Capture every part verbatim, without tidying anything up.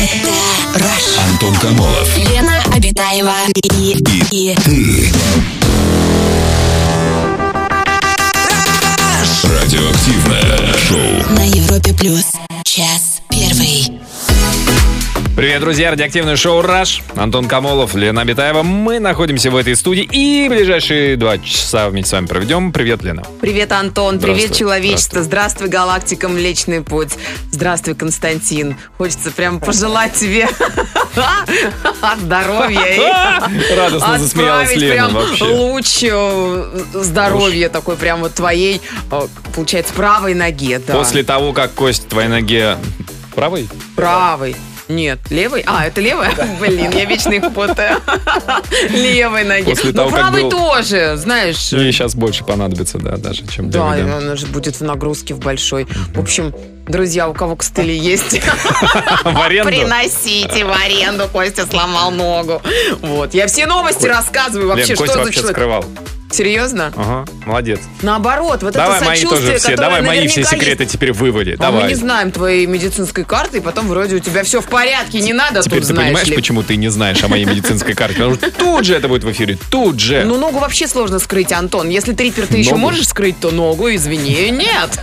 Это Rush. Антон Камолов. Лена Обитаева. И, и, и ты. Радиоактивное шоу на Европе Плюс. Час первый. Привет, друзья! Радиоактивное шоу «Раш». Антон Камолов, Лена Обитаева. Мы находимся в этой студии и ближайшие два часа вместе с вами проведем. Привет, Лена. Привет, Антон. Привет, человечество. Здравствуй, Здравствуй галактика Млечный Путь. Здравствуй, Константин. Хочется прям пожелать тебе здоровья. Радостно засмеялась Лена вообще. Луч здоровья такой прям вот твоей, получается, правой ноге. После того, как кость в твоей ноге правой? Правой. Нет, левой? А, это левая? Да. Блин, я вечно их путаю. Левой ноги. После ну, того, правой был... тоже, знаешь. Ей сейчас больше понадобится, да, даже, чем да, левой. Да, она же будет в нагрузке в большой. Mm-hmm. В общем, друзья, у кого костыли есть, в аренду? Приносите в аренду. Костя сломал ногу. Вот. Я все новости рассказываю вообще, что за человек. Скрывал. Серьезно? Ага, молодец. Наоборот, вот давай это сочувствие, мои тоже все, давай мои все секреты есть. Теперь вывали. А давай. мы не знаем твоей медицинской карты, и потом вроде у тебя все в порядке, не надо теперь тут, ты знаешь понимаешь, ли. почему ты не знаешь о моей медицинской карте? Потому что тут же это будет в эфире, тут же. Ну, ногу вообще сложно скрыть, Антон. Если трипер ты еще можешь скрыть, то ногу, извини, нет.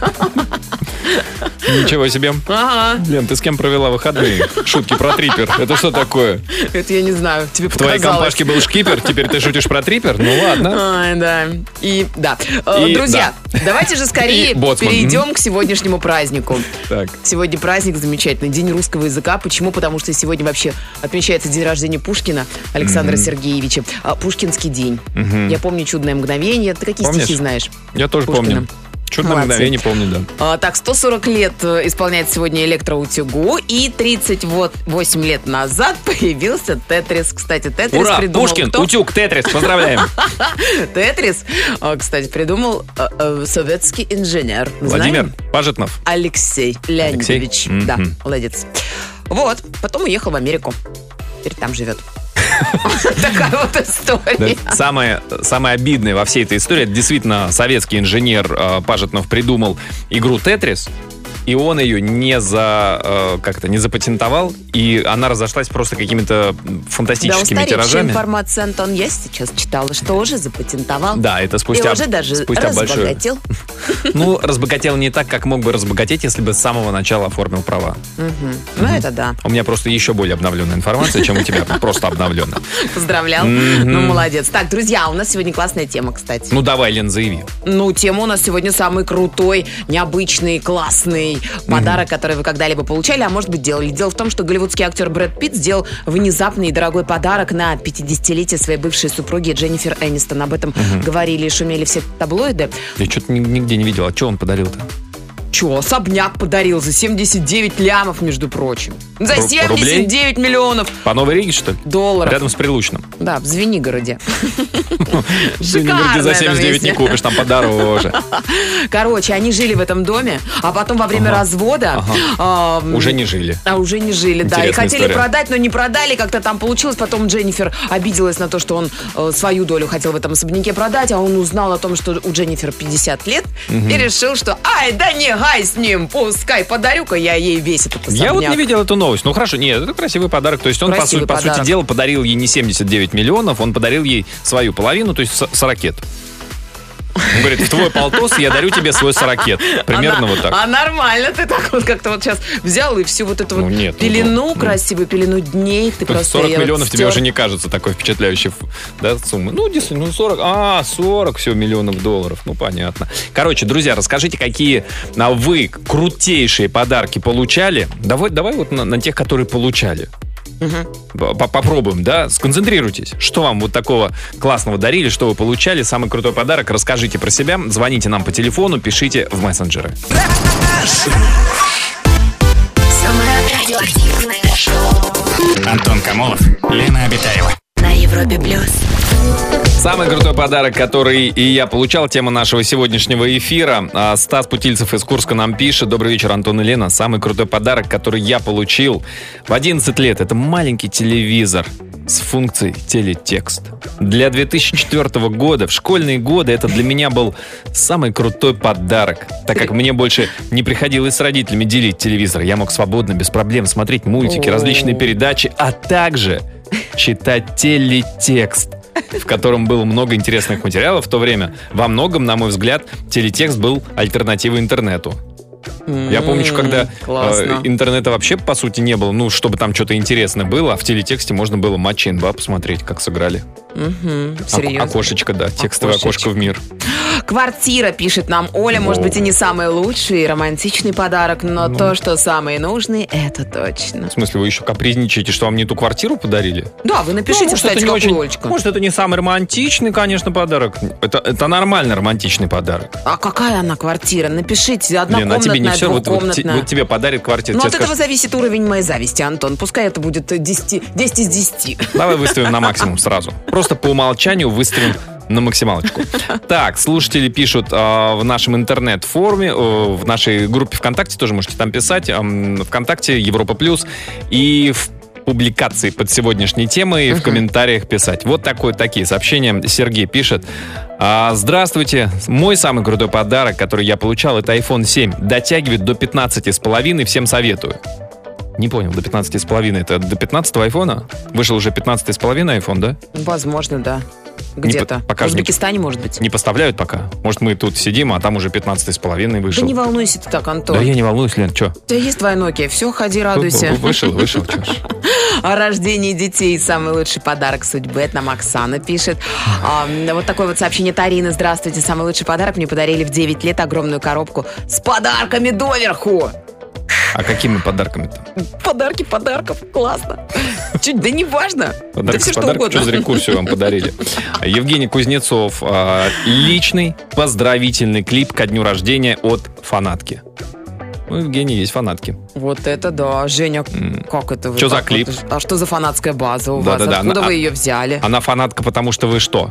Ничего себе. Ага. Лен, ты с кем провела выходные? Шутки про трипер. Это что такое? Это я не знаю, тебе показалось. В твоей компашке был шкипер, теперь ты шутишь про трипер? Ну ладно. Ай, да. И да. И, Друзья, да. давайте же скорее перейдем к сегодняшнему празднику. Так. Сегодня праздник замечательный, День русского языка. Почему? Потому что сегодня вообще отмечается день рождения Пушкина Александра mm-hmm. Сергеевича. Пушкинский день. Mm-hmm. Я помню «Чудное мгновение». Ты какие Помнишь? стихи знаешь? Я тоже Пушкина? Помню. Чудное мгновение, помню, да. А, так, сто сорок лет исполняет сегодня электроутюгу, и тридцать восемь лет назад появился Тетрис. Кстати, Тетрис Ура! придумал Пушкин, кто? утюг, Тетрис, поздравляем. Тетрис, кстати, придумал советский инженер. Владимир Пажетнов. Алексей Леонидович. Алексей? Да, mm-hmm. молодец. Вот, потом уехал в Америку. Теперь там живет. Такая вот история. Да, самое, самое обидное во всей этой истории, это действительно советский инженер э, Пажетнов придумал игру «Тетрис», и он ее не, за, э, как-то, не запатентовал, и она разошлась просто какими-то фантастическими да, тиражами. Информация, Антон, я сейчас читала, что уже запатентовал. Да, это спустя, и уже даже спустя разбогател. Большое... Ну, разбогател не так, как мог бы разбогатеть, если бы с самого начала оформил права. Ну, это да. У меня просто еще более обновленная информация, чем у тебя, просто обновленная. Поздравлял. Ну, молодец. Так, друзья, у нас сегодня классная тема, кстати. Ну, давай, Лен, заяви. Ну, тема у нас сегодня самый крутой, необычный, классный подарок, который вы когда-либо получали, а может быть делали. Дело в том, что голливудский актер Брэд Питт сделал внезапный и дорогой подарок на пятидесятилетие своей бывшей супруги Дженнифер Энистон. Об этом угу. говорили и шумели все таблоиды. Я что-то нигде не видел. А что он подарил-то? Че, особняк подарил за семьдесят девять лямов, между прочим. За семьдесят девять Рублей? Миллионов. По Новой Риге, что ли? Долларов. Рядом с Прилучным. Да, в Звенигороде. В Звенигороде за семьдесят девять не купишь, там подороже. Короче, они жили в этом доме, а потом во время развода... Уже не жили. А уже не жили, да. И хотели продать, но не продали, как-то там получилось. Потом Дженнифер обиделась на то, что он свою долю хотел в этом особняке продать, а он узнал о том, что у Дженнифер пятьдесят лет, и решил, что ай, да не гай с ним, пускай, подарю-ка я ей весь этот особняк. Я вот не видел эту новость. Ну хорошо, нет, это красивый подарок. То есть он, по, сути, по сути дела, подарил ей не семьдесят девять миллионов, он подарил ей свою половину, то есть сорокет. Он говорит, в твой полтос я дарю тебе свой сорокет. Примерно а, вот так. А нормально, ты так вот как-то вот сейчас взял и всю вот эту ну, вот нет, пелену, ну, красивую пелену дней. Ты просто сорок миллионов вот тебе уже не кажется такой впечатляющей, да, суммы. Ну, действительно, ну сорок, а, сорок все миллионов долларов. Ну, понятно. Короче, друзья, расскажите, какие вы крутейшие подарки получали. Давай, давай вот на, на тех, которые получали. Угу. Попробуем, да? Сконцентрируйтесь. Что вам вот такого классного дарили, что вы получали, самый крутой подарок, расскажите про себя, звоните нам по телефону, пишите в мессенджеры. Антон Камолов, Лена Обитаева. На Европе Плюс. Самый крутой подарок, который и я получал, тема нашего сегодняшнего эфира. Стас Путильцев из Курска нам пишет. Добрый вечер, Антон и Лена. Самый крутой подарок, который я получил в одиннадцать лет, это маленький телевизор. с функцией телетекст. Для две тысячи четвёртого года, в школьные годы, это для меня был самый крутой подарок, так как мне больше не приходилось с родителями делить телевизор. Я мог свободно, без проблем смотреть мультики, различные передачи, а также читать телетекст, в котором было много интересных материалов в то время. Во многом, на мой взгляд, телетекст был альтернативой интернету. Mm, Я помню, когда э, интернета вообще, по сути, не было, ну, чтобы там что-то интересное было, а в телетексте можно было матчи эн бэ а посмотреть, как сыграли. Mm-hmm, серьезно? О- окошечко, да, текстовое окошечко в мир. Квартира, пишет нам Оля, может быть, и не самый лучший и романтичный подарок, но ну. то, что самый нужный, это точно. В смысле, вы еще капризничаете, что вам не ту квартиру подарили? Да, вы напишите, ну, кстати, какую, Олечка. Может, это не самый романтичный, конечно, подарок. Это, это нормально романтичный подарок. А какая она квартира? Напишите, однокомнатная, Лена, а тебе не все, вот, вот, двухкомнатная. Вот тебе подарит квартиру. Ну, от скажут... этого зависит уровень моей зависти, Антон. Пускай это будет десять, десять из десяти. Давай выставим на максимум сразу. Просто по умолчанию выставим на максималочку. Так, слушатели пишут э, в нашем интернет-форуме, э, в нашей группе ВКонтакте, тоже можете там писать, э, ВКонтакте, Европа Плюс, и в публикации под сегодняшней темой uh-huh. в комментариях писать. Вот такое, такие сообщения. Сергей пишет. Здравствуйте. Мой самый крутой подарок, который я получал, это айфон семь. Дотягивает до пятнадцати с половиной, всем советую. Не понял, до пятнадцати с половиной. Это до пятнадцатого айфона? Вышел уже пятнадцатый с половиной айфон, да? Возможно, да. Где-то. По- в Узбекистане, не, может быть. Не поставляют пока. Может, мы тут сидим, а там уже пятнадцатый с половиной вышел. Да не волнуйся ты так, Антон. Да я не волнуюсь, Лен, что? У тебя есть твоя Nokia, все, ходи, радуйся. Вышел, вышел, что ж. О рождении детей самый лучший подарок судьбы. Это нам Оксана пишет. А, вот такое вот сообщение Тарины. Здравствуйте, самый лучший подарок мне подарили в девять лет огромную коробку с подарками доверху. А какими подарками-то? Подарки подарков. Классно. Чуть, да не важно. Подарок да все с подарком. что угодно. Что за рекурсию вам подарили? Евгений Кузнецов. Личный поздравительный клип ко дню рождения от фанатки. Ну, Евгений, есть фанатки. Вот это да. Женя, mm. как это вы? Что за как клип? Вот, а что за фанатская база у да, вас? Да, да. Откуда она, вы ее взяли? Она фанатка, потому что вы что?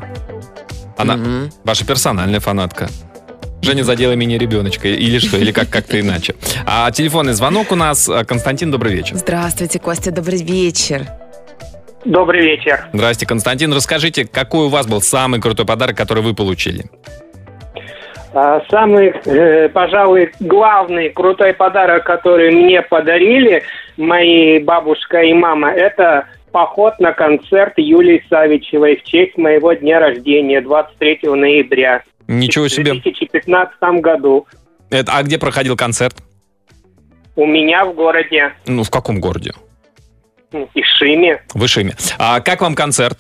Она mm-hmm. ваша персональная фанатка. Женя задела мини-ребеночка. Или что? Или как- как-то иначе. А телефонный звонок у нас. Константин, добрый вечер. Здравствуйте, Костя, добрый вечер. Добрый вечер. Здрасте, Константин. Расскажите, какой у вас был самый крутой подарок, который вы получили? Самый, э, пожалуй, главный крутой подарок, который мне подарили мои бабушка и мама, это поход на концерт Юлии Савичевой в честь моего дня рождения, двадцать третьего ноября. Ничего себе. В две тысячи пятнадцатом году. Это, а где проходил концерт? У меня в городе. Ну, в каком городе? В Ишиме. В Ишиме. А как вам концерт?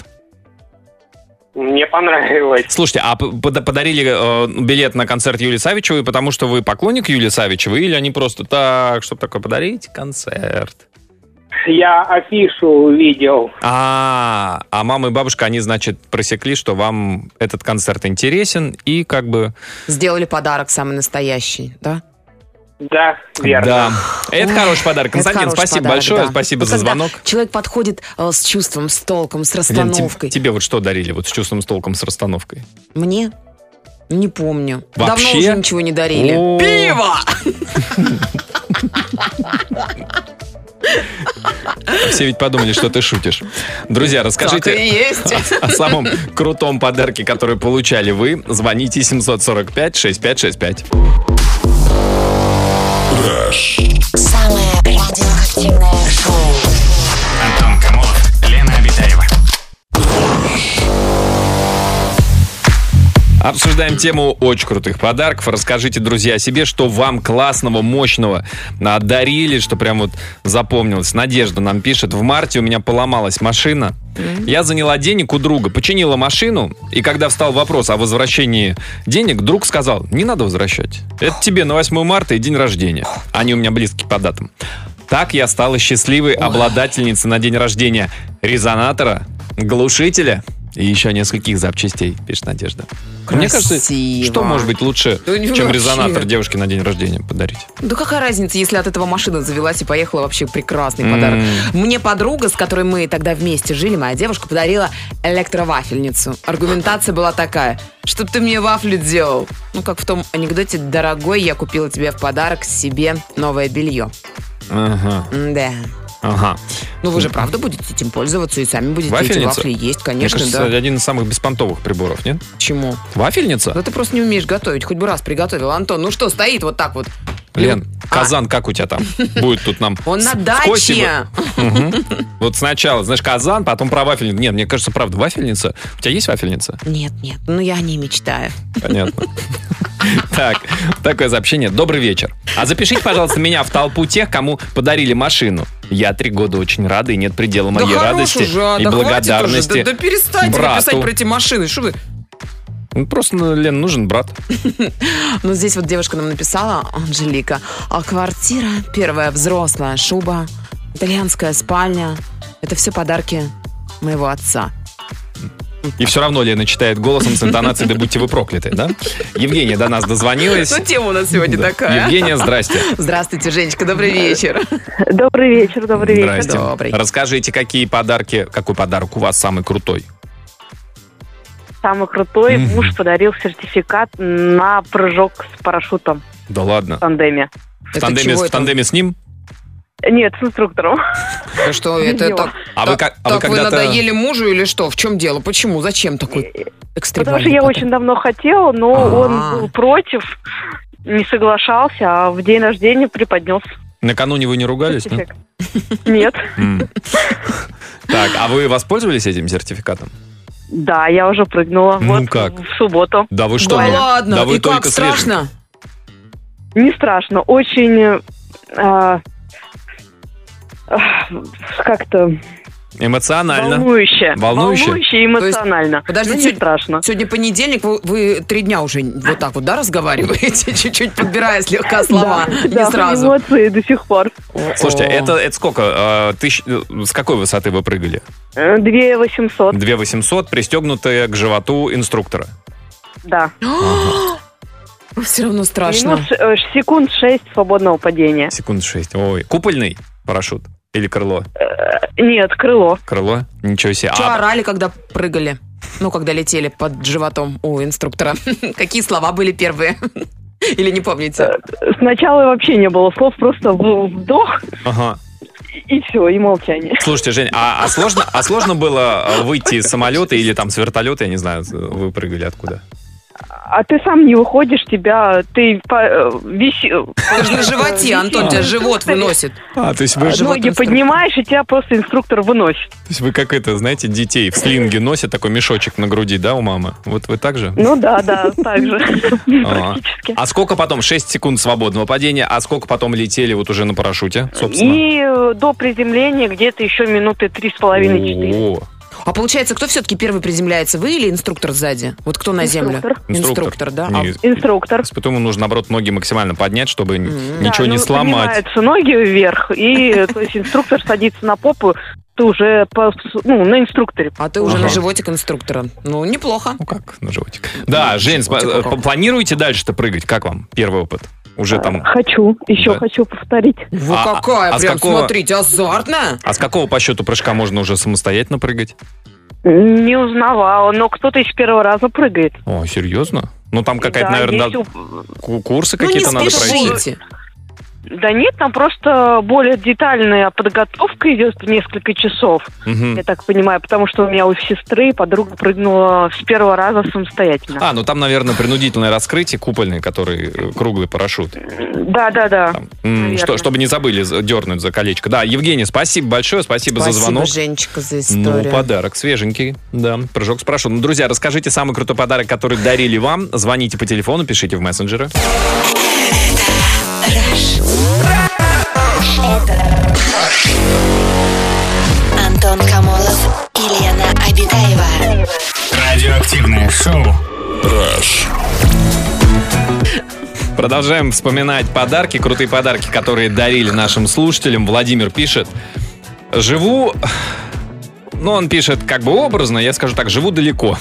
Мне понравилось. Слушайте, а подарили э, билет на концерт Юлии Савичевой, потому что вы поклонник Юлии Савичевой, или они просто так, чтобы такое подарить концерт? Я афишу увидел. А, а мама и бабушка, они, значит, просекли, что вам этот концерт интересен, и как бы... Сделали подарок самый настоящий, да? Да, верно. Да. Это Ой, хороший подарок. Константин, спасибо подарок, большое, да. спасибо вот за звонок. Человек подходит э, с чувством, с толком, с расстановкой. Лен, тебе, тебе вот что дарили, вот с чувством, с толком, с расстановкой? Мне? Не помню. Вообще? Давно уже ничего не дарили. О-о-о. Пиво! Все ведь подумали, что ты шутишь. Друзья, расскажите Так и есть. О, о самом крутом подарке, который получали вы. Звоните семьсот сорок пять шестьдесят пять шестьдесят пять. Самое радиоактивное шоу. Антон Камолов, Лена Обитаева. Обсуждаем тему очень крутых подарков. Расскажите, друзья, о себе, что вам классного, мощного дарили, что прям вот запомнилось. Надежда нам пишет: в марте у меня поломалась машина. Mm-hmm. Я заняла денег у друга, починила машину, и когда встал вопрос о возвращении денег, друг сказал: не надо возвращать. Это тебе на восьмое марта и день рождения. Они у меня близкие по датам. Так я стала счастливой обладательницей на день рождения резонатора, глушителя и еще нескольких запчастей, пишет Надежда. Красиво. Мне кажется, что может быть лучше, да чем вообще. резонатор девушке на день рождения подарить? Да какая разница, если от этого машина завелась и поехала, вообще прекрасный подарок. Mm. Мне подруга, с которой мы тогда вместе жили, моя девушка, подарила электровафельницу. Аргументация была такая: чтоб ты мне вафлю делал. Ну, как в том анекдоте: дорогой, я купила тебе в подарок себе новое белье. Ага. Да. Ага. Ну, вы же правда будете этим пользоваться и сами будете эти Вафельница? вафли есть, Мне конечно, кажется, да. один из самых беспонтовых приборов, нет? Почему? Вафельница? Да ты просто не умеешь готовить, хоть бы раз приготовил. Антон, ну что, стоит вот так вот. Лен, А. казан как у тебя там? Будет тут нам... Он на с- даче. скосим. Мгм. Вот сначала, знаешь, казан, потом про вафельницу. Нет, мне кажется, правда, вафельница. У тебя есть вафельница? Нет, нет, ну я не мечтаю. Понятно. Так, такое сообщение. Добрый вечер. А запишите, пожалуйста, меня в толпу тех, кому подарили машину. Я три года очень рада, и нет предела моей да радости хорош уже, а, и да хватит благодарности. уже, да, да перестаньте брату. писать про эти машины. Что вы? Ну, просто, ну, Лен, нужен брат. Ну, здесь вот девушка нам написала, Анжелика, а квартира, первая взрослая шуба, итальянская спальня. Это все подарки моего отца. И все равно Лена читает голосом с интонацией «Да будьте вы прокляты», да? Евгения до нас дозвонилась. Ну, тема у нас сегодня Да. такая. Евгения, здрасте. Здравствуйте, Женечка, добрый вечер. Добрый вечер, добрый вечер. Здрасте. Добрый. Расскажите, какие подарки, какой подарок у вас самый крутой? Самый крутой. Мгм. Муж подарил сертификат на прыжок с парашютом Да ладно. в тандеме. В Это тандеме, чего в это? тандеме с ним? Нет, с инструктором. А что, это Видео. так, А вы так, как- а вы так вы когда-то- надоели мужу или что? В чем дело? Почему? Зачем такой экстремальный Потому что я подарок? очень давно хотела, но А. он был против, не соглашался, а в день рождения преподнес Накануне вы не ругались? нет? сертификат. Нет. М. Так, а вы воспользовались этим сертификатом? Да, я уже прыгнула. Ну Вот как? в субботу. Да вы что? Да ну, ладно, да вы и как, только свеженький. страшно? Не страшно, очень а, а, как-то Эмоционально. волнующе. Волнующе? Волнующе и То есть, эмоционально. подожди, Ну, не сегодня- страшно. Сегодня понедельник, вы, вы три дня уже вот так вот, да, разговариваете? Чуть-чуть подбирая слегка слова, Да, не да, сразу. эмоции до сих пор. Слушайте, О. это, это сколько? э, тысяч- э, с какой высоты вы прыгали? Э, две восемьсот, две восемьсот, пристегнутые к животу инструктора. да. Все равно страшно. Минус э, секунд шесть свободного падения. Секунд шесть. Ой. Купольный парашют? Или крыло? Э, Нет, крыло. Крыло? Ничего себе. Что А, орали, когда прыгали? Ну, когда летели под животом у инструктора. Какие слова были первые? Или не помните? Сначала вообще не было слов, просто в- вдох ага. и все, и молчание. Слушайте, Жень, а, а сложно, а сложно было э, выйти из самолета или там с вертолета, я не знаю, вы прыгали откуда? А ты сам не выходишь, тебя, ты по- э, виси... Ты же на животе, Антон, тебя живот выносит. А, то есть вы, А, живот Ноги инструктора. поднимаешь, и тебя просто инструктор выносит. то есть вы как это, знаете, детей в слинге носят, такой мешочек на груди, да, у мамы? Вот вы так же? Ну да, да, так же. Ага. Практически. А сколько потом? шесть секунд свободного падения, а сколько потом летели вот уже на парашюте, собственно? И э, до приземления где-то еще минуты три с половиной-четыре. О, А получается, кто все-таки первый приземляется, вы или инструктор сзади? Вот кто на землю? Инструктор. Инструктор, да? А- Не, Инструктор. Потом нужно, наоборот, ноги максимально поднять, чтобы н- ничего Да, не ну, сломать. поднимаются ноги вверх, и то есть инструктор садится на попу, ты уже по- ну, на инструкторе. А ты уже Ага. на животик инструктора. Ну, неплохо. Ну как, на животик. Да, Жень, см- животик э, какой. планируете дальше-то прыгать? Как вам первый опыт? Уже там... Хочу, еще Да. хочу повторить. Во, А- какая, а с прям, какого- смотрите, азартная. А с какого по счету прыжка можно уже самостоятельно прыгать? Не узнавала, но кто-то из первого раза прыгает. О, серьезно? Ну там какая-то, Да, наверное, есть надо- у- ку- курсы Ну, не какие-то надо пройти. спешите. Да нет, там просто более детальная подготовка идет несколько часов, Мгм. я так понимаю, потому что у меня у сестры подруга прыгнула с первого раза самостоятельно. А, ну там, наверное, принудительное раскрытие купольный, который э, круглый парашют. Да, да, да. Там, м, Наверно. что, чтобы не забыли за- дернуть за колечко. Да, Евгений, спасибо большое, спасибо, за Спасибо, звонок. Женечка, за Ну, историю. подарок свеженький, да, прыжок с парашютом. Ну, друзья, расскажите самый крутой подарок, который дарили вам. Звоните по телефону, пишите в мессенджеры. Антон Камолов и Лена Обитаева. Радиоактивное шоу. Продолжаем вспоминать подарки, крутые подарки, которые дарили нашим слушателям. Владимир пишет: живу... Ну, он пишет как бы образно, я скажу так, живу далеко.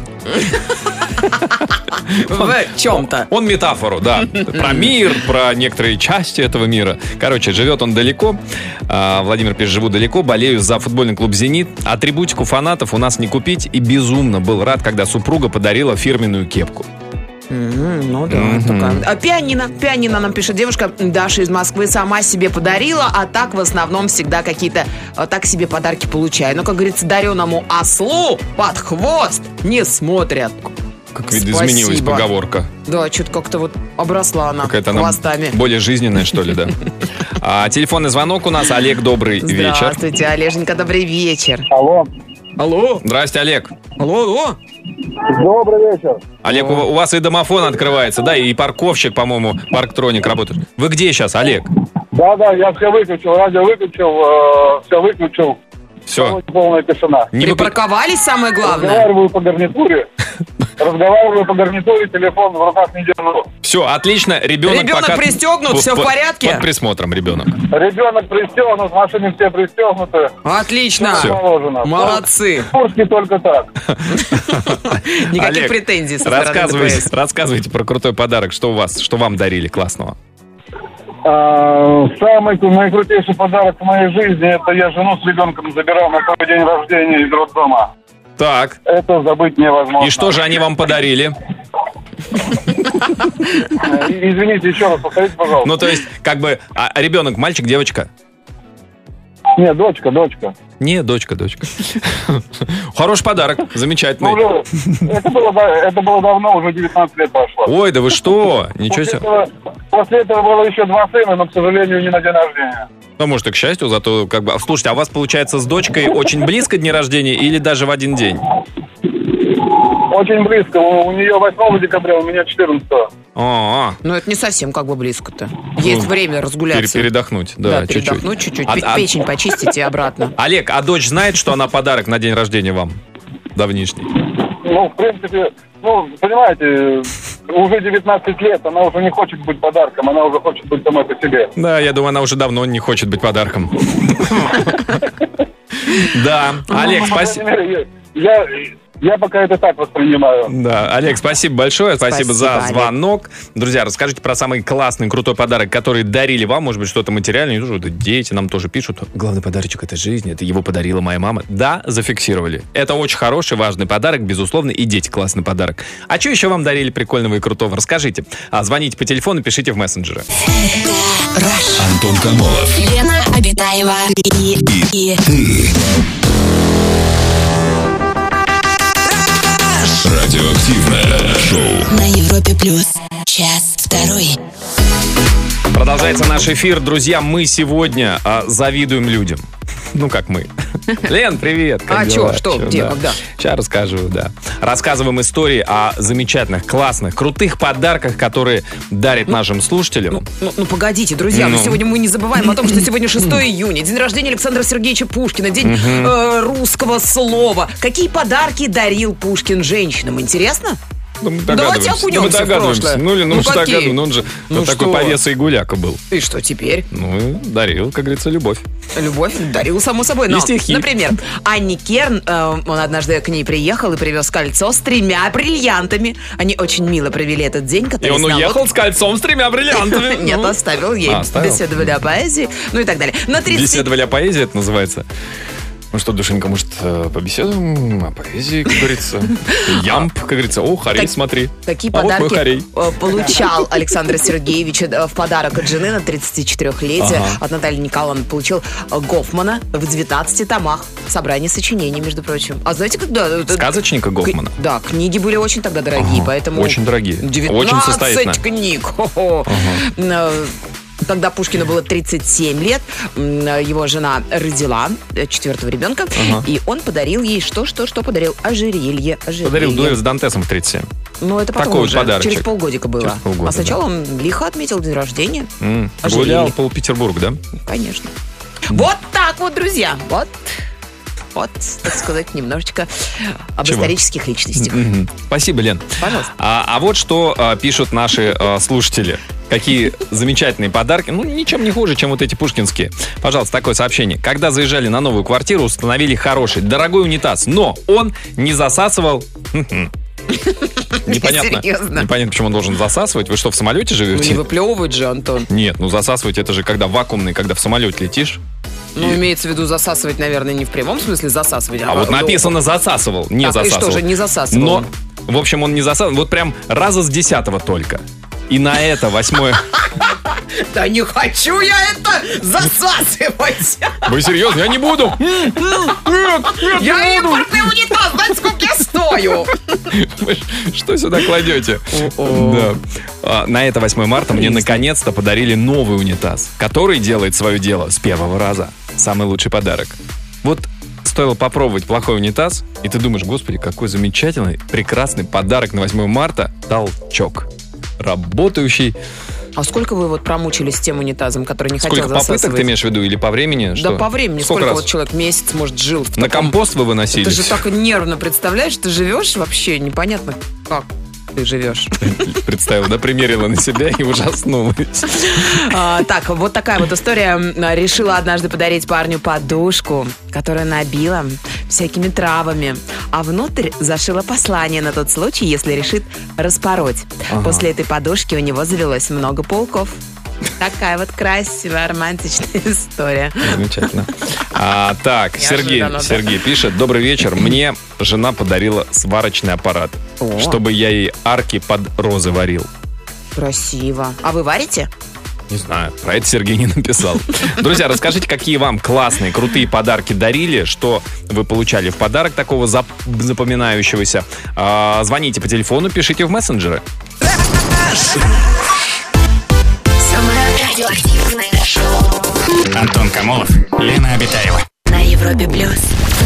В чем-то. Он метафору, да. Про мир, про некоторые части этого мира. Короче, живет он далеко. А, Владимир пишет: живу далеко, болею за футбольный клуб «Зенит». Атрибутику фанатов у нас не купить. И безумно был рад, когда супруга подарила фирменную кепку. Mm-hmm, ну да, Mm-hmm. такая. А пианино, пианино нам пишет девушка Даша из Москвы, сама себе подарила, а так в основном всегда какие-то а, так себе подарки получаю. Но, как говорится, дареному ослу под хвост не смотрят. Как видно, изменилась поговорка. Да, что-то как-то вот обросла она Какая-то она хвостами. более жизненная, что ли, да? А, телефонный звонок у нас. Олег, добрый вечер. Здравствуйте, Олеженька, добрый вечер. Алло. Алло. Здрасте, Олег. Алло, алло. Добрый вечер. Олег, у, у вас и домофон открывается, да, и парковщик, по-моему, парктроник работает. Вы где сейчас, Олег? Да-да, я все выключил, радио выключил, э, все выключил. Все. Полная тишина. Не выпи- Припарковались, самое главное. Разговариваю по гарнитуре. Разговариваю по гарнитуре, телефон в руках не держу. Все, отлично. Ребенок, Ребенок пока... пристегнут, П- все в п- порядке? Под присмотром ребенок. Ребенок пристегнут, машины все пристегнуты. Отлично. Всё положено. Молодцы. Курски только так. Никаких Олег, претензий со стороны рассказывайте, ДПС. рассказывайте про крутой подарок, что у вас, что вам дарили классного. А, Самый наикрутейший подарок в моей жизни — это я жену с ребенком забирал на свой день рождения из роддома. Так, Это забыть невозможно. и что же они вам подарили? Извините, еще раз повторите, пожалуйста. Ну, то есть, как бы, а ребенок мальчик, девочка? Нет, дочка, дочка. Не, дочка, дочка. Хороший подарок, Ну, замечательный. уже, это, было, да- это было давно, уже девятнадцать лет прошло. Ой, да вы что? Ничего После себе. этого, после этого было еще два сына, но, к сожалению, не на день рождения. Ну, может, и к счастью, зато как бы... А, слушайте, а у вас, получается, с дочкой очень близко дни рождения или даже в один день? Очень близко. У, у нее восьмого декабря, у меня четырнадцатого. А, Ну, это не совсем как бы близко-то. Есть Ну, время пере- разгуляться. передохнуть, да, Да, чуть-чуть. передохнуть чуть-чуть. А- Пе- а- Печень почистить и обратно. Олег, а дочь знает, что она подарок на день рождения вам? Давнишний. Ну, в принципе, ну, понимаете, уже девятнадцать лет, она уже не хочет быть подарком, она уже хочет быть самой по себе. Да, я думаю, она уже давно не хочет быть подарком. Да, Олег, Ну, по крайней спасибо. мере, Я, я пока это так воспринимаю. Да, Олег, спасибо большое, спасибо, Спасибо, за Олег. звонок. Друзья, расскажите про самый классный, крутой подарок, который дарили вам, может быть, что-то материальное, ну, что-то дети нам тоже пишут. Главный подарочек — это жизнь, это его подарила моя мама. Да, зафиксировали. Это очень хороший, важный подарок, безусловно, и дети классный подарок. А что еще вам дарили прикольного и крутого? Расскажите. А, звоните по телефону, пишите в мессенджеры. Антон Камолов. Лена Обитаева и, и, Радиоактивное шоу. на Европе плюс. Час второй. Продолжается наш эфир. Друзья, мы сегодня а, завидуем людям. Ну, как мы. Лен, привет. как А дела? чё, что, Чё, где, да. когда? Сейчас расскажу, да. Рассказываем истории о замечательных, классных, крутых подарках, которые дарят нашим слушателям. Ну, ну, ну, погодите, друзья, Ну. но сегодня мы не забываем о том, что сегодня шестого июня, день рождения Александра Сергеевича Пушкина, день э, русского слова. Какие подарки дарил Пушкин женщинам? Интересно? Ну, мы Давайте догадываемся. окунемся Ну, мы в догадываемся. прошлое. Ну, или, ну, Ну, что какие? догадываем, ну, он же Ну, вот такой что? повеса и гуляка был. И что теперь? Ну, и дарил, как говорится, любовь. Любовь дарил, само собой. Но, И стихи. например, Анни Керн, э, он однажды к ней приехал и привез кольцо с тремя бриллиантами. Они очень мило провели этот день, И который он уехал с кольцом с тремя бриллиантами. Нет, Ну, оставил ей, А, оставил? беседовали о поэзии, ну и так далее. На тридцать... Беседовали о поэзии, это называется. Ну что, душенька, может, э, побеседуем о поэзии, как говорится? Ямб, как говорится. О, Харей, Так- смотри. Такие А вот мой подарки Харей. э, получал Александр Сергеевич э, в подарок от жены на тридцатичетырёхлетие. Ага. От Натальи Николаевны получил э, Гофмана в девятнадцати томах. Собрание сочинений, между прочим. А знаете, когда... э, Сказочника Гофмана. к- Да, книги были очень тогда дорогие, Ага, поэтому... очень дорогие. Очень девятнадцать состоятельно. книг. Хо-хо. Э, Тогда Пушкину было тридцать семь лет, М, его жена родила э, четвертого ребенка, Ага. и он подарил ей что-что-что подарил? Ожерелье. ожерелье. Подарил дуэль с Дантесом в тридцать семь. Ну, это потом Такой уже, подарочек. через полгодика было. Через полгода, а сначала он лихо отметил день рождения. М, Ожерелье. Гулял пол Петербург, да? Конечно. Вот так вот, друзья. Вот. Вот, так сказать, немножечко об Чего? исторических личностях. Мгм. Спасибо, Лен. Пожалуйста. А, а вот что а, пишут наши а, слушатели. Какие замечательные подарки. Ну, ничем не хуже, чем вот эти пушкинские. Пожалуйста, такое сообщение. Когда заезжали на новую квартиру, установили хороший, дорогой унитаз, но он не засасывал... Мгм. Непонятно. Серьезно? Непонятно, почему он должен засасывать. Вы что, в самолете Ну, не живете? выплевывать же, Антон. Нет, ну засасывать это же когда вакуумный, когда в самолете летишь. Ну, И- имеется в виду засасывать, наверное, не в прямом смысле засасывать. А вот написано «засасывал», не Так, и засасывал. что же, не засасывал? Но, в общем, он не засасывал. Вот прям раза с десятого только. И на это восьмое... Да не хочу я это засасывать. Вы серьезно? Я не буду. Я импортный унитаз, знаете, сколько я стою? Вы что сюда кладете? Да. А, На это восьмое марта мне наконец-то подарили новый унитаз, который делает свое дело с первого раза. Самый лучший подарок. Вот стоило попробовать плохой унитаз, и ты думаешь, господи, какой замечательный, прекрасный подарок на восьмое марта. Толчок. Работающий. А сколько вы вот промучились с тем унитазом, который не Сколько хотел попыток засасывать? ты имеешь в виду? Или по времени? Да Что? по времени. Сколько, Сколько, раз? вот человек месяц, может, жил в На таком... компост вы выносили? Это же так нервно, представляешь? Ты живешь вообще, непонятно, как ты живешь. Представила, да, примерила на себя и ужаснулась. А, так, вот такая вот история. Решила однажды подарить парню подушку, которую набила всякими травами, а внутрь зашила послание на тот случай, если решит распороть. Ага. После этой подушки у него завелось много пауков. Такая вот красивая, романтичная история. Замечательно. А, так, Сергей, Неожиданно, да? Сергей пишет. Добрый вечер. Мне жена подарила сварочный аппарат, О. чтобы я ей арки под розы варил. Красиво. А вы варите? Не знаю, про это Сергей не написал. Друзья, расскажите, какие вам классные, крутые подарки дарили, что вы получали в подарок такого зап- запоминающегося. А, звоните по телефону, пишите в мессенджеры. Самое радиоактивное шоу Антон Камолов, Лена Обитаева. на Европе плюс.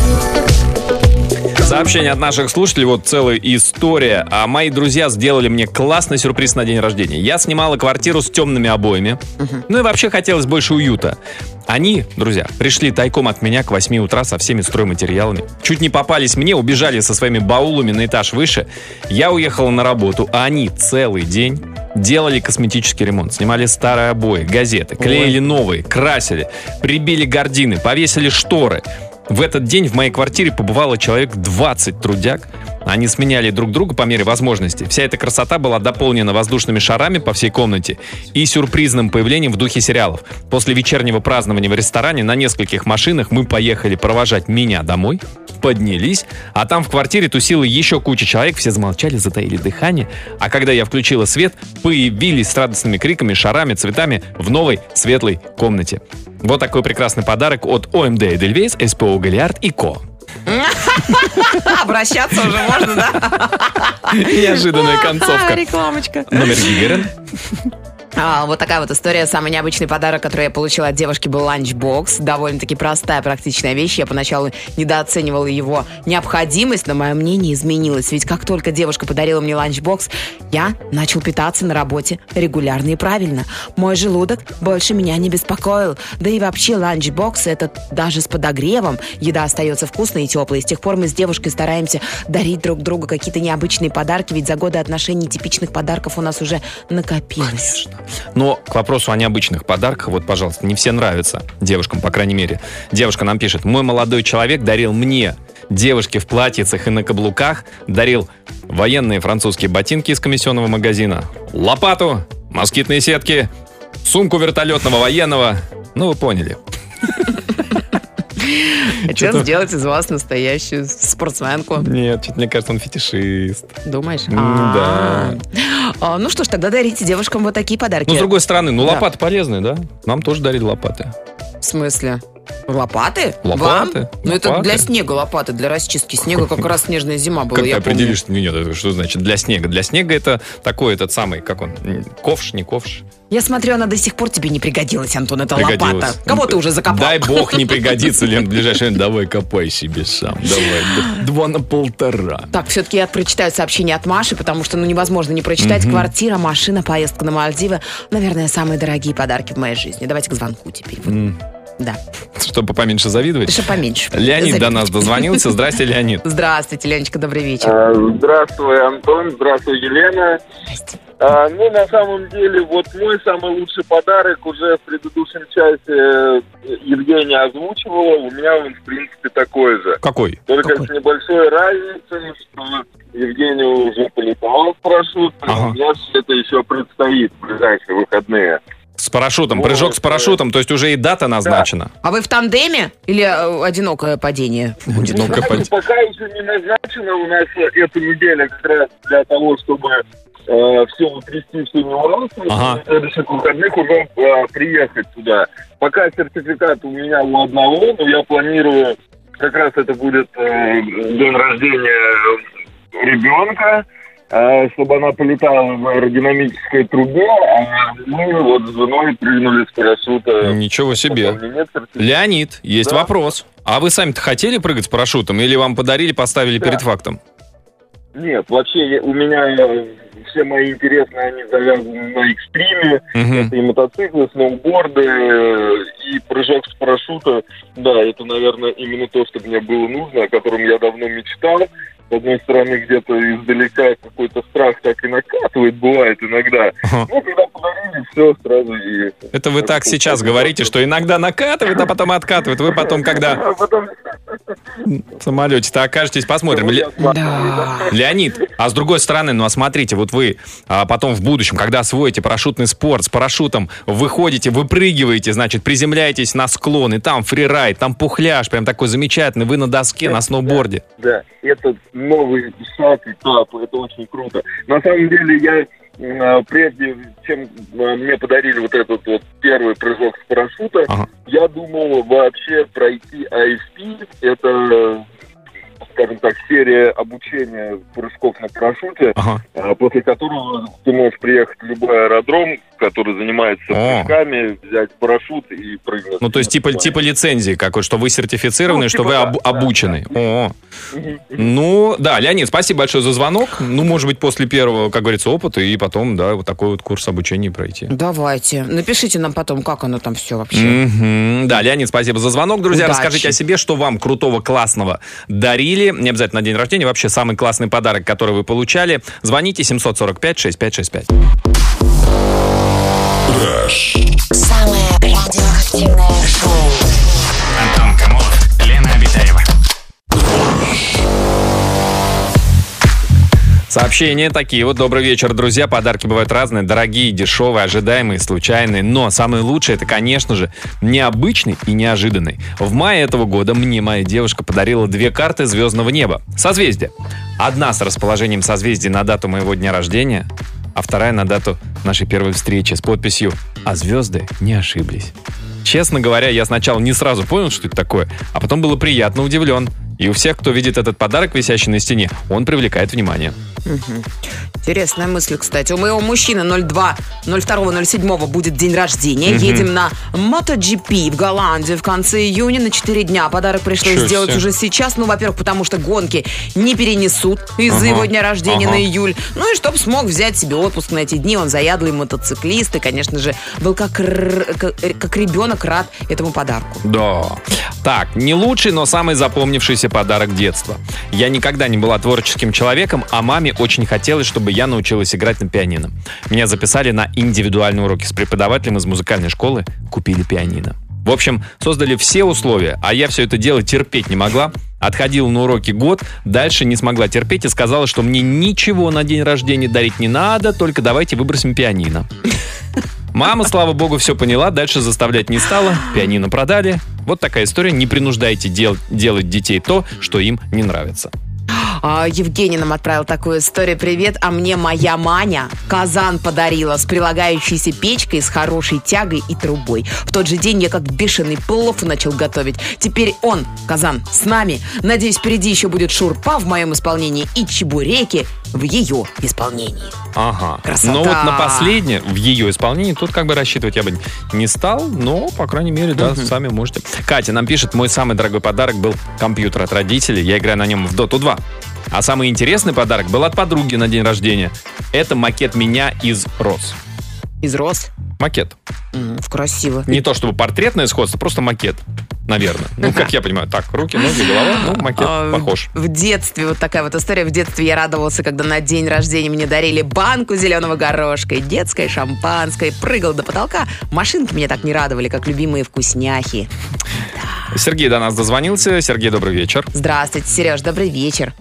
Сообщение от наших слушателей, вот целая история. А мои друзья сделали мне классный сюрприз на день рождения. Я снимала квартиру с темными обоями. Ну и вообще хотелось больше уюта. Они, друзья, пришли тайком от меня к восьми утра со всеми стройматериалами. Чуть не попались мне, убежали со своими баулами на этаж выше. Я уехала на работу, а они целый день делали косметический ремонт. Снимали старые обои, газеты, клеили новые, красили, прибили гардины, повесили шторы. В этот день в моей квартире побывало человек двадцать трудяг. Они сменяли друг друга по мере возможности. Вся эта красота была дополнена воздушными шарами по всей комнате и сюрпризным появлением в духе сериалов. После вечернего празднования в ресторане на нескольких машинах мы поехали провожать меня домой, поднялись, а там в квартире тусила еще куча человек, все замолчали, затаили дыхание. А когда я включила свет, появились с радостными криками, шарами, цветами в новой светлой комнате. Вот такой прекрасный подарок от о эм дэ Эдельвейс, эс пэ о Галиард и Ко. Обращаться уже можно, да? Неожиданная концовка. Рекламочка. Номер Гигарин. А, вот такая вот история. Самый необычный подарок, который я получила от девушки, был ланчбокс. Довольно-таки простая, практичная вещь. Я поначалу недооценивала его необходимость, но мое мнение изменилось. Ведь как только девушка подарила мне ланчбокс, я начал питаться на работе регулярно и правильно. Мой желудок больше меня не беспокоил. Да и вообще ланчбокс этот даже с подогревом. Еда остается вкусной и теплой. С тех пор мы с девушкой стараемся дарить друг другу какие-то необычные подарки, ведь за годы отношений типичных подарков у нас уже накопилось. Конечно. Но к вопросу о необычных подарках, вот, пожалуйста, не все нравятся девушкам, по крайней мере. Девушка нам пишет: мой молодой человек дарил мне, девушке в платьицах и на каблуках, дарил военные французские ботинки из комиссионного магазина, лопату, москитные сетки, сумку вертолетного военного. Ну, вы поняли. Хотел Что-то- сделать из вас настоящую спортсменку. Нет, что-то мне кажется, он фетишист. Думаешь? М, А. А, Ну что ж, тогда дарите девушкам вот такие подарки. Ну, с другой стороны, ну, Да. лопаты полезные, да? Нам тоже дарили лопаты. В смысле? Лопаты? Лопаты, Вам? Ну, это лопаты. для снега лопаты, для расчистки снега. Как раз снежная зима была, Как ты я помню. определишь? Нет, это что значит для снега? Для снега это такой, этот самый, как он, м, ковш, не ковш? Я смотрю, она до сих пор тебе не пригодилась, Антон, это Пригодилась. лопата. Кого ты уже закопал? Дай бог не пригодится, Лен, в ближайшее время. Давай копай себе сам. Давай. д- Два на полтора. Так, все-таки я прочитаю сообщение от Маши, потому что, ну, невозможно не прочитать. Квартира, машина, поездка на Мальдивы. Наверное, самые дорогие подарки в моей жизни. Давайте к звонку теперь. Вот. Да. Чтобы поменьше завидовать. Что поменьше. Леонид до Завидуйте. нас дозвонился. Здрасте, Леонид. Здравствуйте, Леночка, добрый вечер. А, Здравствуй, Антон. Здравствуй, Елена. Здрасте. А, ну, на самом деле, вот мой самый лучший подарок уже в предыдущем часе Евгения озвучивала. У меня он, в принципе, такой же. Какой? Только Какой? с небольшой разницей, что Евгения уже полетала в парашют, а Ага. у меня все это еще предстоит в ближайшие выходные. С С парашютом. Вот, Прыжок с парашютом, то есть уже и дата назначена. А вы в тандеме или э, одинокое падение будет? Одинокое падение. Пока еще не назначено. У нас эта неделя как раз для того, чтобы э, все утрясти, все нюансы. Ага. В следующих выходных уже э, приехать туда. Пока сертификат у меня у одного, но я планирую, как раз это будет э, день рождения ребенка, э, чтобы она полетала в аэродинамической трубе, а мы вот с женой прыгнули с парашюта. Ничего себе. Леонид, есть Да. вопрос. А вы сами-то хотели прыгать с парашютом или вам подарили, поставили Да. перед фактом? Нет, вообще я- у меня э, все мои интересы, они завязаны на экстриме. Мгм. Это и мотоциклы, сноуборды, э, и прыжок с парашюта. Да, это, наверное, именно то, что мне было нужно, о котором я давно мечтал. С одной стороны, где-то издалека какой-то страх так и накатывает, бывает иногда. Ага. Ну, когда подарили, все, сразу и... Это вы так сейчас говорите, что иногда накатывает, а потом откатывает. Вы потом, когда А потом... в самолете-то окажетесь, посмотрим. Ле- Да. Леонид, а с другой стороны, ну а смотрите, вот вы а, потом в будущем, когда освоите парашютный спорт, с парашютом выходите, выпрыгиваете, значит, приземляетесь на склон, и там фрирайд, там пухляж, прям такой замечательный, вы на доске, на сноуборде. Да, это новый шаг, этап, это очень круто. На самом деле, я э, прежде чем э, мне подарили вот этот вот первый прыжок с парашюта, Ага. я думал вообще пройти ай эф пи, это, э, скажем так, серия обучения прыжков на парашюте, Ага. э, после которого ты можешь приехать в любой аэродром, который занимается О. прыжками, взять парашют и прыгнуть. Ну, то есть типа, типа лицензии какой, что вы сертифицированы, Ну, что типа вы да, об- да, обучены. да. О. Мгм. Ну, да, Леонид, спасибо большое за звонок. Ну, может быть, после первого, как говорится, опыта, и потом, да, вот такой вот курс обучения пройти. Давайте. Напишите нам потом, как оно там все вообще. Мгм. Да, Леонид, спасибо за звонок. Друзья, Удачи. расскажите о себе, что вам крутого, классного дарили. Не обязательно на день рождения, вообще самый классный подарок, который вы получали. Звоните семьсот сорок пять шестьдесят пять шестьдесят пять. Самое радиоактивное шоу. Антон Камолов, Лена Обитаева. Сообщения такие вот. Добрый вечер, друзья. Подарки бывают разные. Дорогие, дешевые, ожидаемые, случайные. Но самый лучший — это, конечно же, необычный и неожиданный. В мае этого года мне моя девушка подарила две карты звездного неба. Созвездия. Одна с расположением созвездий на дату моего дня рождения, а вторая на дату нашей первой встречи с подписью «А звезды не ошиблись». Честно говоря, я сначала не сразу понял, что это такое, а потом было приятно удивлен. И у всех, кто видит этот подарок, висящий на стене, он привлекает внимание. Мгм. Интересная мысль, кстати. У моего мужчины ноль два ноль два ноль семь будет день рождения. Мгм. Едем на MotoGP в Голландию в конце июня на четыре дня. Подарок пришлось Чё сделать себе. уже сейчас. Ну, во-первых, потому что гонки не перенесут из-за Ага. его дня рождения Ага. на июль. Ну и чтоб смог взять себе отпуск на эти дни. Он заядлый мотоциклист и, конечно же, был как, р- как, как ребенок рад этому подарку. Да. Так, не лучший, но самый запомнившийся подарок детства. Я никогда не была творческим человеком, а маме очень хотелось, чтобы я научилась играть на пианино. Меня записали на индивидуальные уроки с преподавателем из музыкальной школы, купили пианино. В общем, создали все условия, а я все это дело терпеть не могла. Отходила на уроки год, дальше не смогла терпеть и сказала, что мне ничего на день рождения дарить не надо, только давайте выбросим пианино. Мама, слава богу, все поняла, дальше заставлять не стала, пианино продали. Вот такая история. Не принуждайте дел- делать детей то, что им не нравится. А, Евгений нам отправил такую историю. Привет, а мне моя Маня казан подарила с прилагающейся печкой, с хорошей тягой и трубой. В тот же день я как бешеный плов начал готовить. Теперь он, казан, с нами. Надеюсь, впереди еще будет шурпа в моем исполнении и чебуреки в ее исполнении. Ага. Красота. Но вот на последнее, в ее исполнении, тут как бы рассчитывать я бы не стал, но, по крайней мере, да, сами можете. Катя нам пишет, мой самый дорогой подарок был компьютер от родителей. Я играю на нем в Доту два. А самый интересный подарок был от подруги на день рождения. Это макет меня из роз. Из роз. Макет. М, красиво. Не то чтобы портретное сходство, просто макет. Наверное. Ну, как я понимаю. Так, руки, ноги, голова. Ну, макет А, похож. В детстве, вот такая вот история. В детстве я радовался, когда на день рождения мне дарили банку зеленого горошка и детское шампанское. Прыгал до потолка. Машинки меня так не радовали, как любимые вкусняхи. Сергей до нас дозвонился. Сергей, добрый вечер. Здравствуйте, Сереж, добрый вечер.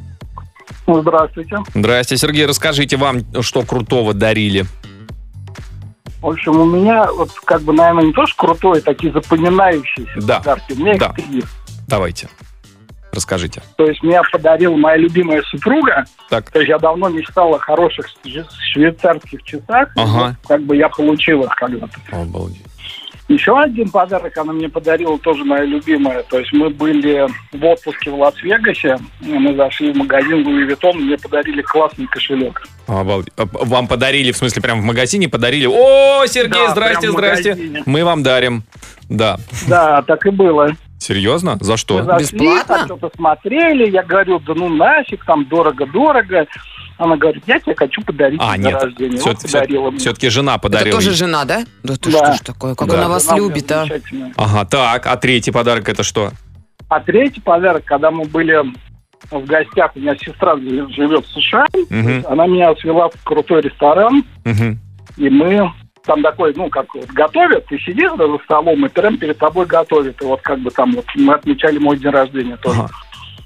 Здравствуйте. Здрасте, Сергей. Расскажите, вам что крутого дарили? В общем, у меня вот как бы, наверное, не то, что крутой, такие запоминающиеся Да. подарки. У меня Да. их три. Давайте. Расскажите. То есть меня подарила моя любимая супруга. Так. То есть я давно мечтал о хороших швейцарских часах. Ага. И вот как бы я получил их когда-то. Обалдеть. Еще один подарок она мне подарила, тоже моя любимая. То есть мы были в отпуске в Лас-Вегасе. Мы зашли в магазин Луи Виттон. Мне подарили классный кошелек. Обалдеть. А Вам подарили, в смысле, прям в магазине подарили? О, Сергей, Да, здрасте, прям в здрасте. магазине. Мы вам дарим. Да. Да, так и было. Серьезно? За Мы что? зашли, Бесплатно? там что-то смотрели. Я говорю, да ну нафиг, там дорого-дорого. Она говорит, я тебе хочу подарить А, на нет. рождение. Все, Вот подарила мне. все-таки жена подарила. Это тоже жена, да? Да ты Да. что ж такое? Как Да. она вас Она у меня любит, а? замечательная. Ага, так, а третий подарок это что? А третий подарок, когда мы были в гостях, у меня сестра живет в США, Мгм. она меня свела в крутой ресторан, Мгм. и мы там такой, ну, как вот готовят, ты сидишь за столом, и прям перед тобой готовят. И вот как бы там вот мы отмечали мой день рождения тоже. Ага.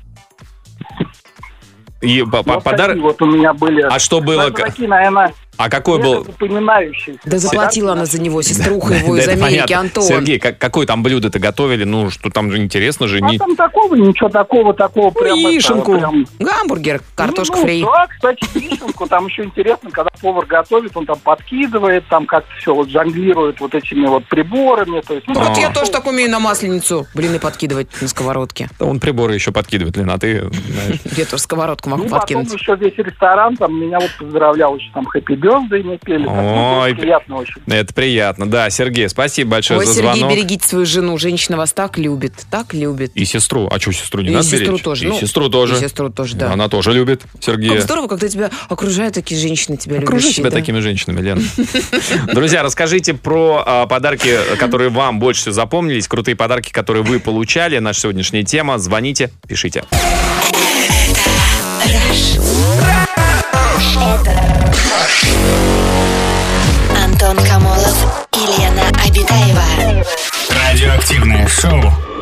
И по- по- Вот подарок. такие вот у меня были. А что Ну, было? это такие, наверное, А какой был? запоминающиеся. Да заплатила она за него, сеструха его Да, из это Америки, понятно. Антон. Сергей, как- какое там блюдо-то готовили? Ну, что там же интересно же. А Не... там такого, ничего такого, такого прям... это, Яишенку. прям- Гамбургер, картошка Ну, фри. Да, кстати, яишенку. Там еще интересно, когда повар готовит, он там подкидывает, там как-то все вот жонглирует вот этими вот приборами. То есть, ну, Вот А. я тоже так умею на масленицу блины подкидывать на сковородке. Да он приборы еще подкидывает, Лена, а ты знаешь. Я тоже сковородку могу Ну, потом подкинуть. еще весь ресторан, там меня вот поздравлял, еще там хэппи бёрздэй мне пели. Так, ну, Ой, приятно очень. Это приятно. Да, Сергей, спасибо большое Ой, за Сергей, звонок. берегите свою жену. Женщина вас так любит, так любит. И сестру. А что сестру не И надо сестру беречь? тоже. И Ну, сестру тоже. И сестру тоже, да. Она тоже любит Сергея. Как здорово, когда тебя окружают такие женщины, тебя Окружи любящие. себя да. такими женщинами, Лен. Друзья, расскажите про а, подарки, которые вам больше всего запомнились, крутые подарки, которые вы получали. Наша сегодняшняя тема. Звоните, пишите. Антон Камолов и Лена Обитаева. Радиоактивное шоу.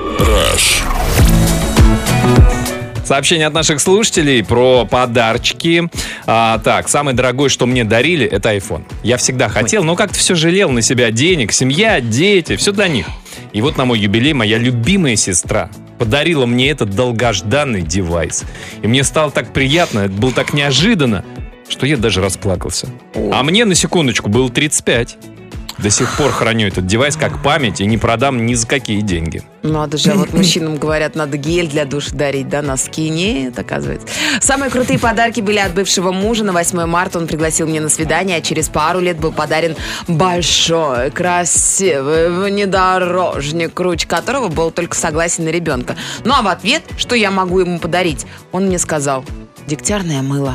Сообщение от наших слушателей про подарочки. А, так, самое дорогое, что мне дарили, это iPhone. Я всегда хотел, но как-то все жалел на себя денег. Семья, дети, все для них. И вот на мой юбилей моя любимая сестра подарила мне этот долгожданный девайс. И мне стало так приятно, это было так неожиданно, что я даже расплакался. А мне, на секундочку, было тридцать пять. До сих пор храню этот девайс как память и не продам ни за какие деньги. Надо же, а вот мужчинам говорят, надо гель для душа дарить, да, носки. Нет, оказывается. Самые крутые подарки были от бывшего мужа. На восьмое марта он пригласил меня на свидание, а через пару лет был подарен большой, красивый внедорожник, ручь которого был только согласен на ребенка. Ну, а в ответ, что я могу ему подарить, он мне сказал: дегтярное мыло.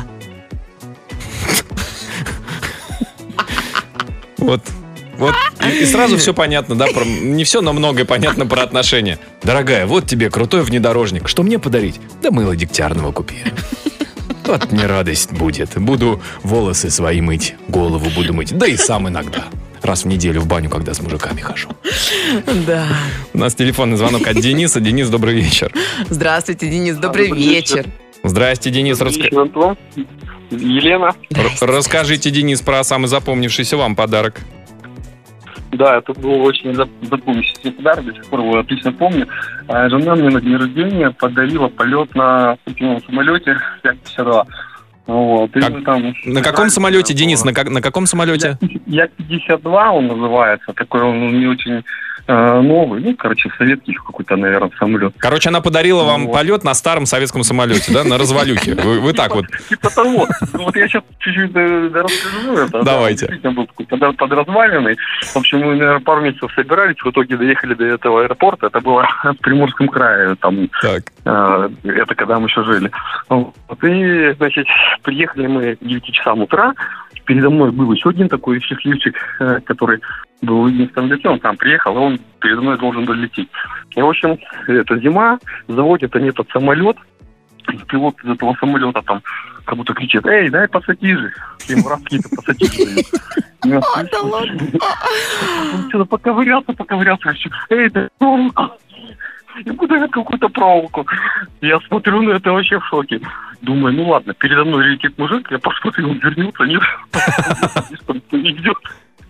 Вот. Вот, и, и сразу все понятно, да, про, не все, но многое понятно про отношения. Дорогая, вот тебе крутой внедорожник. Что мне подарить? Да мыло дегтярного купи. Вот мне радость будет. Буду волосы свои мыть, голову буду мыть. Да и сам иногда. Раз в неделю в баню, когда с мужиками хожу. Да. У нас телефонный звонок от Дениса. Денис, добрый вечер. Здравствуйте, Денис, добрый Добрый вечер. вечер. Здрасте, Денис. Добрый Раска- вечер, Антон. Елена. Р- Расскажите, Денис, про самый запомнившийся вам подарок. Да, это был очень зап- запомнившийся подарок, до сих пор его отлично помню. А жена мне на день рождения подарила полет на спортивном самолете Як пятьдесят два. Вот, и Как- мы там На каком играли, самолете, да, Денис? было. На, как- на каком самолете? Як пятьдесят два он называется, такой он не очень э, новый, ну, короче, советский какой-то, наверное, самолет. Короче, она подарила вам Вот. полет на старом советском самолете, да, на развалюхе. Вы, вы так вот. Типа того. Ну, Вот я сейчас чуть-чуть э, да, расскажу это. Давайте. Да, действительно был такой под, подразваленный. В общем, мы, наверное, пару месяцев собирались, в итоге доехали до этого аэропорта. Это было в Приморском крае, там, Так. э, это когда мы еще жили. Вот. И, значит, приехали мы к девяти часам утра. Передо мной был еще один такой счастливчик, э, который был в единственном лете, он там приехал, и он передо мной должен был лететь. И, в общем, это зима, заводят они этот самолет, и пилот из этого самолета там как будто кричит: «Эй, дай пассатижи!» Ему раз какие-то пассатижи дают. Он что-то поковырялся, поковырялся, «Эй, дай проволоку!» Ему дают какую-то проволоку. Я смотрю на это вообще в шоке. Думаю, ну ладно, передо мной летит мужик, я посмотрю, он вернется, нет? Что идет.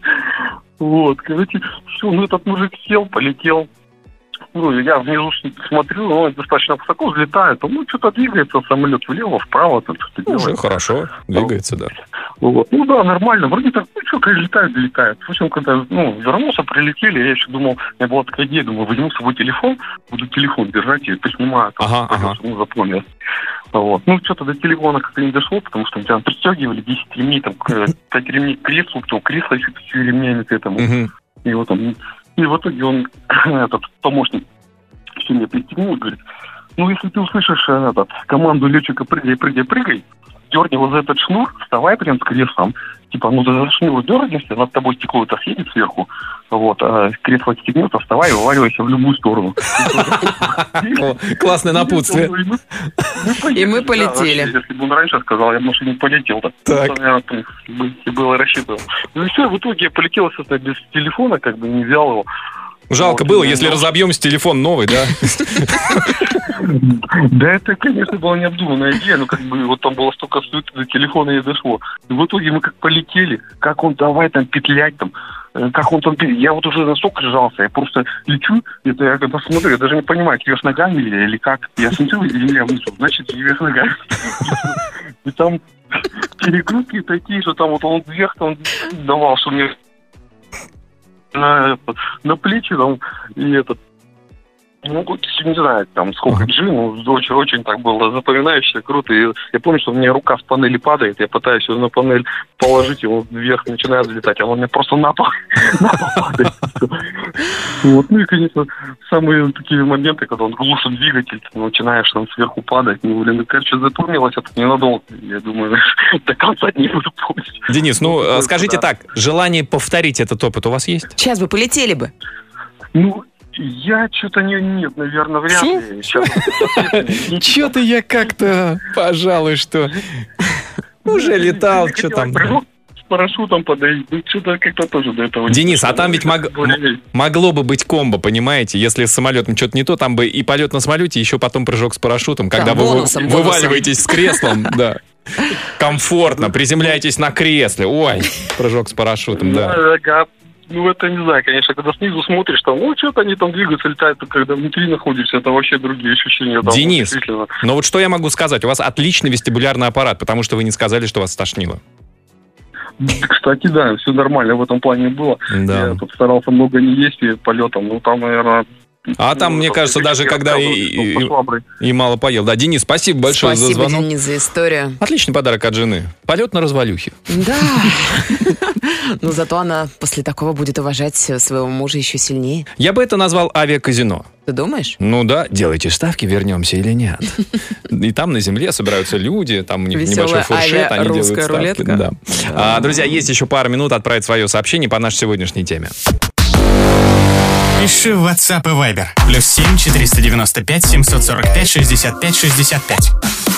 Вот, короче, все, ну этот мужик сел, полетел. Ну, я внизу смотрю, он достаточно высоко взлетает. Ну, что-то двигается самолет влево, вправо, там что-то делает. Уже хорошо, двигается, да. Вот. Ну да, нормально. Вроде так, ну что, конечно, летает, летает. В общем, когда ну, вернулся, прилетели, я еще думал, у меня была такая идея, думаю, возьму с собой телефон, буду телефон держать и поснимаю. Там, ага, ага. Ну, запомнил. Вот. Ну, что-то до телефона как-то не дошло, потому что там пристегивали десять ремней, там, пять ремней к креслу, то кресло еще с ремнями к этому. Угу. И вот он, и в итоге он, этот помощник, все мне пристегнул и говорит, ну, если ты услышишь этот, команду летчика «прыгай, прыгай, прыгай», дерни вот за этот шнур, вставай прям с креслом, типа, ну, за шнур дернешься, над тобой стекло-то съедет сверху, вот, а кресло отстегнется, вставай и вываливайся в любую сторону. Классное напутствие. И мы полетели. Если бы он раньше сказал, я, может, и не полетел. Так. Было рассчитано. Ну и все, в итоге я полетел, естественно, без телефона, как бы не взял его. Жалко вот, было, если ну, разобьемся, телефон новый, да? Да, это, конечно, была необдуманная идея, но как бы вот там было столько суеты, до телефона не дошло. И в итоге мы как полетели, как он давай там петлять там, как он там... Я вот уже настолько сжался, я просто лечу, это я когда смотрю, я даже не понимаю, вверх ногами или, или как. Я смотрю, и земля внизу, значит, вверх ногами. И там перегрузки такие, что там вот он вверх там давал, что мне... На, на плечи там и этот, ну, не знаю, там сколько джи, ну, очень-очень так было запоминающе, круто. И я помню, что у меня рука с панели падает, я пытаюсь его на панель положить, его вверх начинает взлетать, а он у меня просто на пол, на пол падает. Вот, ну и, конечно, самые такие моменты, когда он глушит двигатель, ты начинаешь там сверху падать, ну, блин, короче, запомнилось это ненадолго, я думаю, до конца не буду помнить. Денис, ну, скажите так, желание повторить этот опыт у вас есть? Сейчас бы полетели бы. Ну, я что-то не, нет, наверное, вряд ли. Что-то я как-то, пожалуй, что уже летал, что там. С парашютом подойти, ну что-то как-то тоже до этого. Денис, а там ведь мог, могло бы быть комбо, понимаете? Если с самолетом что-то не то, там бы и полет на самолете, еще потом прыжок с парашютом, когда да, вы бонусом, вываливаетесь бонусом. С креслом, да. Комфортно, приземляетесь на кресле. Ой, прыжок с парашютом, да. Ну, это не знаю, конечно, когда снизу смотришь, там, ну, что-то они там двигаются, летают, когда внутри находишься, это вообще другие ощущения. Там, Денис, но вот что я могу сказать, у вас отличный вестибулярный аппарат, потому что вы не сказали, что вас стошнило. Кстати, да, все нормально в этом плане было. Да. Я тут старался много не есть перед полетом, ну, там, наверное... А там, ну, мне кажется, даже когда и, и, и, и мало поел. Да, Денис, спасибо большое спасибо, за звонок. Спасибо, Денис, за историю. Отличный подарок от жены. Полет на развалюхе. Да. Но зато она после такого будет уважать своего мужа еще сильнее. Я бы это назвал авиаказино. Ты думаешь? Ну да, делайте ставки, вернемся или нет. И там на земле собираются люди, там у них небольшой фуршет, они делают ставки. Рулетка. Да. А, друзья, есть еще пару минут отправить свое сообщение по нашей сегодняшней теме. Пиши в WhatsApp и Viber. Плюс семь четыреста девяносто пять семьсот сорок пять шестьдесят пять шестьдесят пять.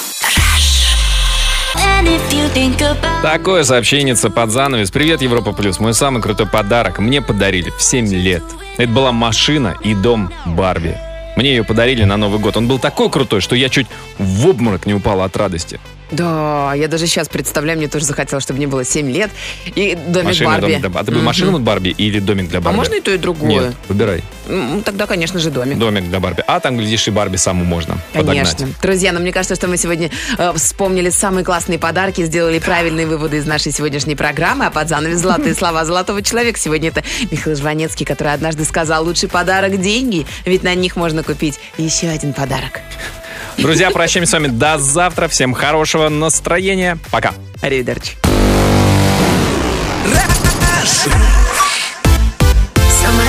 Такое сообщенница под занавес. Привет, Европа Плюс. Мой самый крутой подарок мне подарили в семь лет. Это была машина и дом Барби. Мне ее подарили на Новый год. Он был такой крутой, что я чуть в обморок не упал от радости. Да, я даже сейчас представляю, мне тоже захотелось, чтобы мне было семь лет. И домик машина, Барби. Домик, а ты бы mm-hmm. машину Барби или домик для Барби? А можно и то, и другое? Нет, выбирай. Ну, тогда, конечно же, домик. Домик для Барби. А там, глядишь, и Барби саму можно конечно. Подогнать. Друзья, ну мне кажется, что мы сегодня э, вспомнили самые классные подарки, сделали правильные выводы из нашей сегодняшней программы. А под занавес золотые слова золотого человека. Сегодня это Михаил Жванецкий, который однажды сказал: лучший подарок – деньги, ведь на них можно купить еще один подарок. Друзья, прощаемся с вами до завтра. Всем хорошего настроения. Пока. Аривидерчи.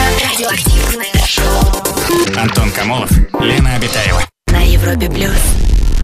Антон Камолов, Лена Обитаева. На Европе Плюс.